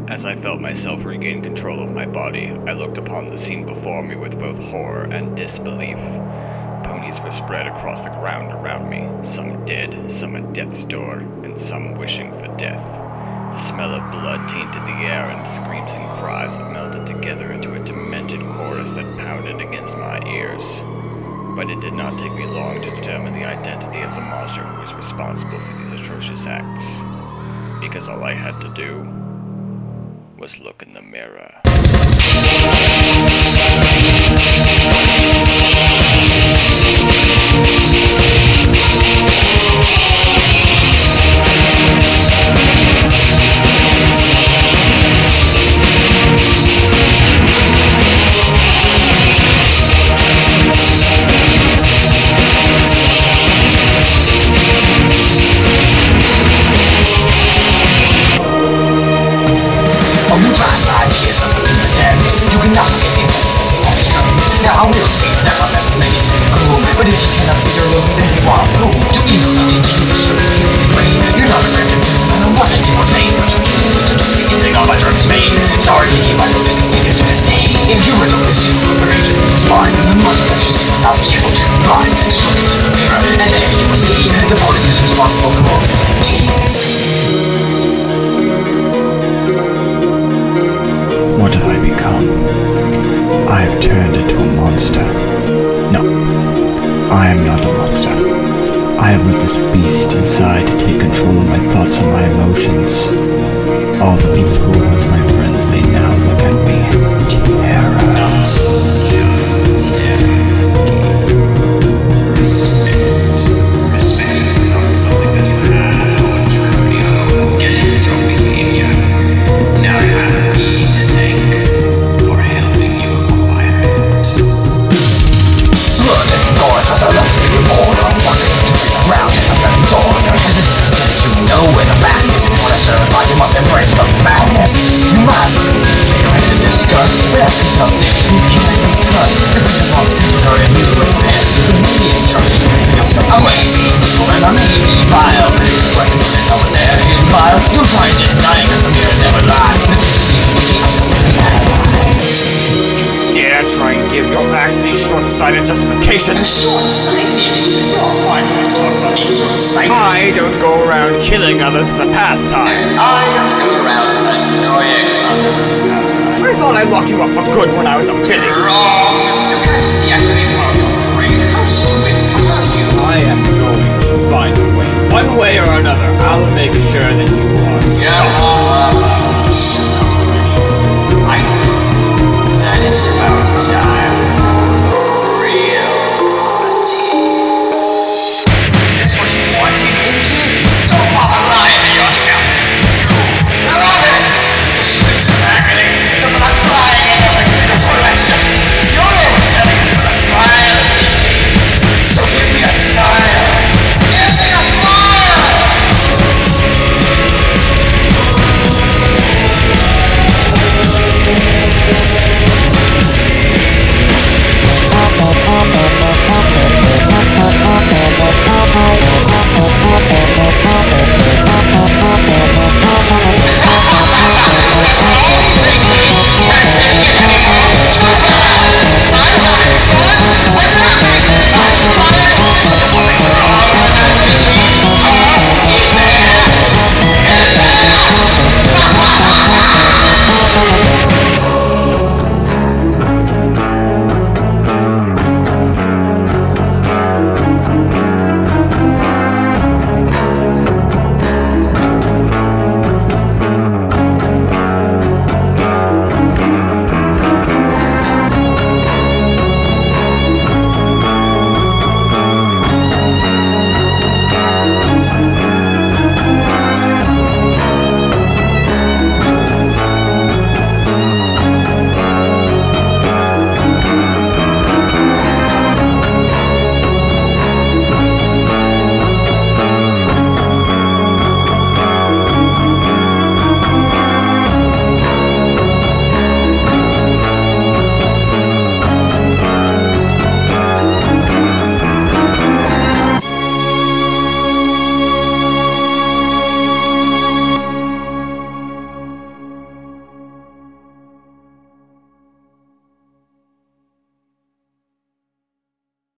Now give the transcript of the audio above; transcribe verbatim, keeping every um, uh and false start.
As I felt myself regain control of my body, I looked upon the scene before me with both horror and disbelief. Ponies were spread across the ground around me, some dead, some at death's door, and some wishing for death. The smell of blood tainted the air, and screams and cries melded together into a demented chorus that pounded against my ears. But it did not take me long to determine the identity of the monster who was responsible for these atrocious acts, because all I had to do was look in the mirror. Now I will say that my method may seem cool, but if you cannot see your look, then you are a fool. To evil nothing to you, so it's in your brain. You're not a friend of mine, I know what I do or say, but you're true, but you're true, you think all my drugs made. Sorry to keep my look, it is a mistake. If you were to look as you were able to despise, then the monster that you see will not be able to rise. Just look into the mirror, and there you will see the body is responsible for all these genes. What have I become? I have turned into a monster. No, I am not a monster. I have let this beast inside take control of my thoughts and my emotions. All the people who were once my friends, they now look at me with terror. Justifications. I don't go around killing others as a pastime. I don't go around annoying others as a pastime. I thought I locked you up for good when I was a villain. Wrong. You can't just deactivate one of your brain. How stupid are you? I am going to find a way. One way or another, I'll make sure that